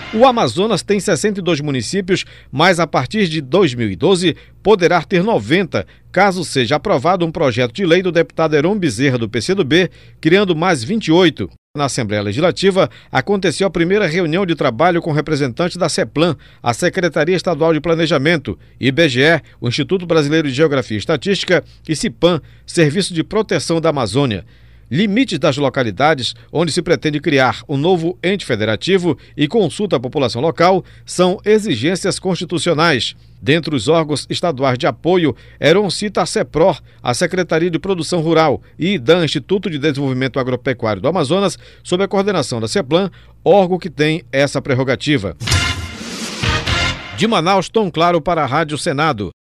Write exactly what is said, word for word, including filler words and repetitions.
O Amazonas tem sessenta e dois municípios, mas a partir de dois mil e doze poderá ter noventa, caso seja aprovado um projeto de lei do deputado Heron Bezerra, do P C do B, criando mais vinte e oito. Na Assembleia Legislativa, aconteceu a primeira reunião de trabalho com representantes da CEPLAN, a Secretaria Estadual de Planejamento, I B G E, o Instituto Brasileiro de Geografia e Estatística, e CIPAM, Serviço de Proteção da Amazônia. Limites das localidades onde se pretende criar um novo ente federativo e consulta à população local são exigências constitucionais. Dentre os órgãos estaduais de apoio, Heron cita a CEPRO, a Secretaria de Produção Rural, e IDAM, Instituto de Desenvolvimento Agropecuário do Amazonas, sob a coordenação da CEPLAN, órgão que tem essa prerrogativa. De Manaus, Tom Claro para a Rádio Senado.